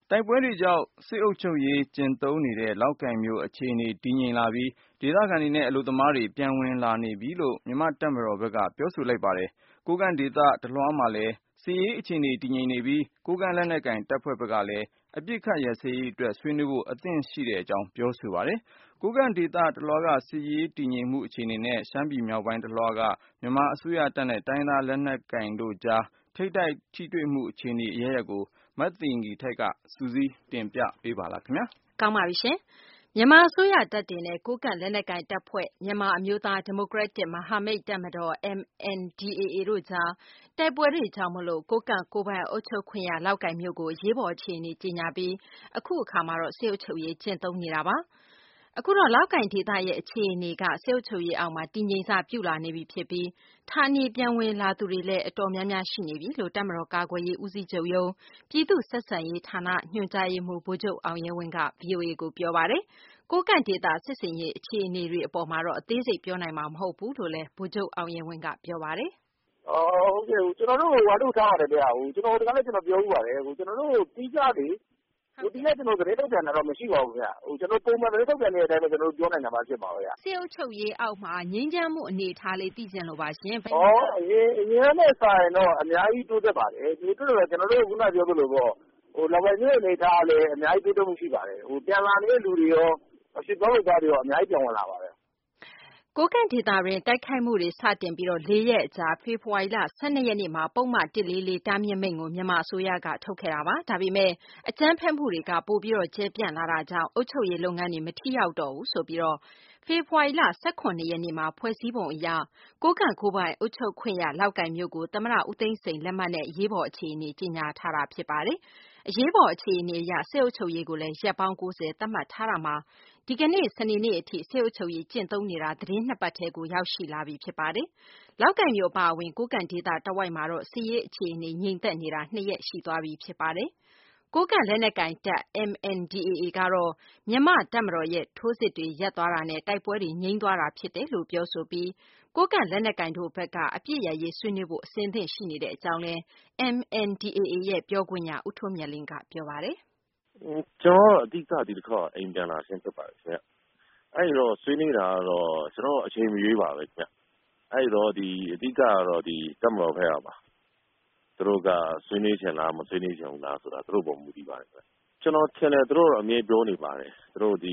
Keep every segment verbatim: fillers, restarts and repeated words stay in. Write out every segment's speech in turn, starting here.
တိုက်ပွဲတွေကြောင့်စစ်အုပ်ချုပ်ရေးကျင့်သုံးနေတဲ့လောက်ကိုင်မြို့အခြေအနေတည်ငြိမ်လာပြီးဒေသခံတွေနဲ့အလုပ်သမားတွေပြန်ဝင်လာနေပြီလို့မြန်မာ့တပ်မတော်ဘက်ကပြောဆိုလိုက်ပါတယ်။ကိုးကန့်ဒေသတလွှားမှာလည်းစစ်ရေးအခြေအနေတည်ငြိမ်နေပြီးကိုးကန့်လက်နက်ကိုင်တပ်ဖွဲ့ဘက်ကလည်းအပစ်အခတ်ရပ်စဲရေးအတွက်ဆွေးနွေးဖို့အသင့်ရှိကြောင်းပြောဆိုပါတယ်။ကိုးကန့်ဒေသတလွှားကစစ်ရေးတည်ငြိမ်မှုအခြေအနေနဲ့ရှမ်းပြည်မြောက်ပိုင်းတလွှားကမြန်မာအစိုးရတပ်နဲ့တိုင်းရင်းသားလက်နက်ကိုင်တို့ကြားထိပ်တိုက်ထိတွေ့မှုအခြေအနေအရပ်ရပ်ကိုမသိင်္ဂီထိုက်ကစုစည်းတင်ပြပေးပါလားခင်ဗျာ။ကောင်းပါပြီရှင်။မြန်မာအစိုးရတပ်တွေနဲ့ကိုးကန့်လက်နက်ကိုင်တပ်ဖွဲ့မြန်မာအမျိုးသားဒီမိုကရက်တစ်မဟာမိတ်တပ်မတော် M N D A A တို့ကြားတိုက်ပွဲတွေကြောင့်မလို့ကိုးကန့်ကိုယ်ပိုင်အုပ်ချုပ်ခွင့်ရလောက်ကိုင်မြို့ကိုရေးပေါ်အခြေအနေကြီးညာပြီးအခုအခါမှာတော့စစ်အုပ်ချုပ်ရေးကျင့်သုံးနေတာပါ။အခုတော့လောက်ကိုင်ဒေသရဲ့အခြေအနေကစစ်အုပ်ချုပ်ရေးအောက်မှာတည်ငြိမ်စပြုလာနေပြီဖြစ်ပြီးဌာနေပြန်ဝင်လာသူတွေလည်းအတော်များများရှိနေပြီလို့တပ်မတော်ကာကွယ်ရေးဦးစီးချုပ်ရုံးပြည်သူ့ဆက်ဆံရေးဌာနညွှန်ကြားရေးမှူးဗိုလ်ချုပ်အောင်ရဲဝင်းက ဗွီအိုအေကိုပြောပါတယ်။ကိုးကန့်ဒေသစစ်စင်ရေးအခြေအနေတွေအပေါ်မှာတော့အသေးစိတ်ပြောနိုင်မှာမဟုတ်ဘူးလို့လည်းဗိုလ်ချုပ်အောင်ရဲဝင်းကပြောပါတယ်။အော်ဟုတ်ကဲ့ကျွန်တော်တို့ဟိုဝါတို့ထားရတယ်ဗျာဟိုကျွန်တော်ဒီကနေ့ကျွန်တော်ပြောဥပါတယ်ဟိုကျွန်တော်တို့ပြီးကြတယ်ဟိုဒီနေ့ကျွန်တော်သတင်းထုတ်ပြန်တာတော့မရှိပါဘူးဗျာဟိုကျွန်တော်ပုံမှန်သတင်းထုတ်ပြန်နေတဲ့အတိုင်းပဲကျွန်တော်တို့ပြောနိုင်တာမှဖြစ်ပါဘူးဗျာစစ်အုပ်ချုပ်ရေးအောက်မှာငြိမ်းချမ်းမှုအနေအထားလေးသိကျင်လို့ပါရှင်။အော်အရင်အရင်နဲ့ဆိုင်တော့အများကြီးတိုးတက်ပါတယ်ဒီတိုးတက်ကျွန်တော်တို့ခုနပြောသလိုပေါ့ဟိုလောက်ပဲမြို့အနေထားလည်းအများကြီးတိုးတက်မှုရှိပါတယ်ဟိုပြန်လာနေတဲ့လူတွေရောအရှိတော်လူသားတွေရောအများကြီးပြန်ဝင်လာပါတယ်ကိုးကန့်ဒေသတွင်တိုက်ခိုက်မှုတွေစတင်ပြီးတော့လေးရက်အကြာဖေဖော်ဝါရီလ၁၂ရက်နေ့မှာပုံမှန်၁၄၄တားမြစ်မိန့်ကိုမြန်မာအစိုးရကထုတ်ခဲ့တာပါဒါပေမဲ့အကြမ်းဖက်မှုတွေကပိုပြီးတော့ကျယ်ပြန့်လာတာကြောင့်အုပ်ချုပ်ရေးလုပ်ငန်းတွေမထိရောက်တော့ဘူးဆိုပြီးတော့ဖေဖော်ဝါရီလ၁၇ရက်နေ့မှာဖွဲ့စည်းပုံအရကိုးကန့်ကိုးပိုင်အုပ်ချုပ်ခွင့်ရလောက်ကိုင်မြို့ကိုသမ္မတဦးသိန်းစိန်လက်မှတ်နဲ့ရေးပေါ်အခြေအနေကြီးညာထားတာဖြစ်ပါတယ်အရေးပေါ်အခြေအနေအရစစ်အုပ်ချုပ်ရေးကိုလည်းရက်ပေါင်း၉၀သတ်မှတ်ထားတာမှာဒီကနေ့စနေနေ့အထိစစ်အုပ်ချုပ်ရေးကျင့်သုံးနေတာသတင်းနှစ်ပတ်ထဲကိုရောက်ရှိလာပြီဖြစ်ပါတယ်။လောက်ကိုင်မြို့အပါအဝင်ကိုးကန့်ဒေသတဝိုက်မှာတော့စစ်ရေးအခြေအနေငြိမ်သက်နေတာနှစ်ရက်ရှိသွားပြီဖြစ်ပါတယ်။ကိုးကန့်လက်နက်ကိုင်တပ် M N D A A ကတော့မြန်မာတပ်မတော်ရဲ့ထိုးစစ်တွေရပ်သွားတာနဲ့တိုက်ပွဲတွေငြိမ်းသွားတာဖြစ်တယ်လို့ပြောဆိုပြီးကိုးကန့်လက်နက်ကိုင်တို့ဘက်ကအပြစ်ရရေးဆွေးနွေးဖို့အစဉ်သင့်ရှိနေတဲ့အကြောင်းလဲ M N D A A ရဲ့ပြောခွင့်ရဦးထွန်းမြတ်လင်းကပြောပါတယ်။ကျွန်တော်အဓိကဒီတစ်ခါအိမ်ပြန်လာရှင်းဖြစ်ပါတယ်ခင်ဗျ။အဲ့တော့ဆွေးနေတာကတော့ကျွန်တော်အချိန်မရွေးပါပဲခင်ဗျ။အဲ့တော့ဒီအဓိကကတော့ဒီတပ်မတော်ဖက်ကပါ။သူတို့ကဆွေးနွေးချင်လားမဆွေးနွေးချင်ဘူးလားဆိုတာသူတို့ပုံမူတည်ပါတယ်ခင်ဗျ။ကျွန်တော်ထင်တယ်သူတို့အမြဲပြောနေပါတယ်။သူတို့ဒီ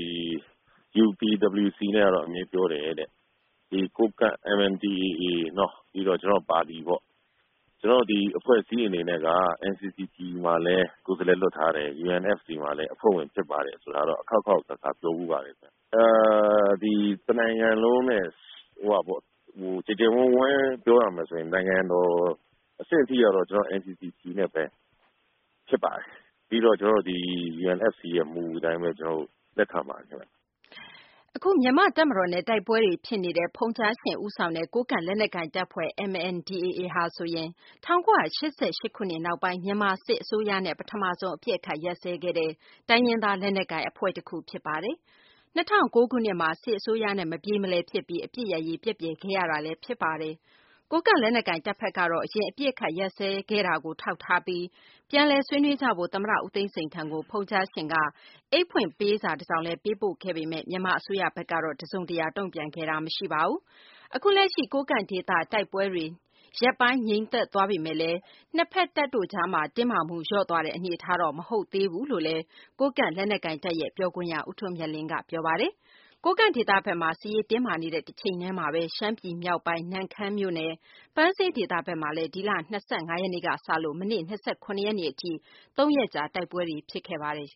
U P W C နဲ့တော့အမြဲပြောတယ်တဲ့။ဒီကိုကန့် M N D A A နော်ပြီးတော့ကျွန်တော်ပါတီပေါ့ကျွန်တော်ဒီအဖွဲ့အစည်းအနေနဲ့က N C C T မှာလည်းကိုယ်စားလှယ်လွှတ်ထားတယ် U N F C မှာလည်းအဖွဲ့ဝင်ဖြစ်ပါတယ်ဆိုတာတော့အခောက်ခောက်သာသာပြောဘူးပါတယ်ဗျ။အဲဒီတနိုင်ငံလုံးနဲ့ဟိုပါပေါ့ဟိုကြေကြေဝန်းဝန်းပြောရမယ်ဆိုရင်နိုင်ငံတော်အဆင့်အထိကတော့ကျွန်တော် N C C T နဲ့ပဲဖြစ်ပါတယ်။ပြီးတော့ကျွန်တော်ဒီ U N F C ရဲ့မူအတိုင်းပဲကျွန်တော်လက်ခံပါတယ်ခင်ဗျ။အခုမြန်မာတပ်မတော်နဲ့တိုက်ပွဲတွေဖြစ်နေတဲ့ဖုန်ကြားရှင်ဦးဆောင်တဲ့ကိုးကန့်လက်နက်ကိုင်တပ်ဖွဲ့ M N D A A ဟာဆိုရင်၁၉၈၈ခုနှစ်နောက်ပိုင်းမြန်မာစစ်အစိုးရနဲ့ပထမဆုံးအပြစ်အခတ်ရပ်စဲခဲ့တဲ့တိုင်းရင်းသားလက်နက်ကိုင်အဖွဲ့တစ်ခုဖြစ်ပါတယ်။၂၀၀၉ခုနှစ်မှာစစ်အစိုးရနဲ့မပြေမလည်ဖြစ်ပြီးအပြစ်ရရေးပြက်ပြယ်ခဲ့ရတာလည်းဖြစ်ပါတယ်။ကိုးကန့်လက်နက်ကိုင်တပ်ဖက်ကတော့အရင်အပြစ်အခတ်ရပ်စဲခဲ့တာကိုထောက်ထားပြီးပြန်လည်ဆွေးနွေးကြဖို့သမ္မတဦးသိန်းစိန်ထံကိုဖုန်ကြားရှင်ကအိတ်ဖွင့်ပေးစာတစ်စောင်လည်းပေးပို့ခဲ့ပေမဲ့မြန်မာအစိုးရဘက်ကတော့တစုံတရာတုံ့ပြန်ခဲ့တာမရှိပါဘူး။အခုလက်ရှိကိုးကန့်ဒေသတိုက်ပွဲတွေရက်ပိုင်းငြိမ်သက်သွားပြီမဲ့လည်းနှစ်ဖက်တပ်တို့ကြားမှာတင်းမာမှုလျော့သွားတဲ့အနေအထားတော့မဟုတ်သေးဘူးလို့လည်းကိုးကန့်လက်နက်ကိုင်တပ်ရဲ့ပြောခွင့်ရဦးထွန်းမြတ်လင်းကပြောပါတယ်။ကိုးကန့်ဒေသဘက်မှာစစ်ရေးတင်းမာနေတဲ့တစ်ချိန်တည်းမှာပဲရှမ်းပြည်မြောက်ပိုင်းနမ့်ခမ်းမြို့နယ်ပန်းစိမ်းဒေသဘက်မှာလည်းဒီလ၂၅ရက်နေ့ကစလို့မနေ့၂၇ရက်နေ့အထိသုံးရက်ကြာတိုက်ပွဲတွေဖြစ်ခဲ့ပါတယ်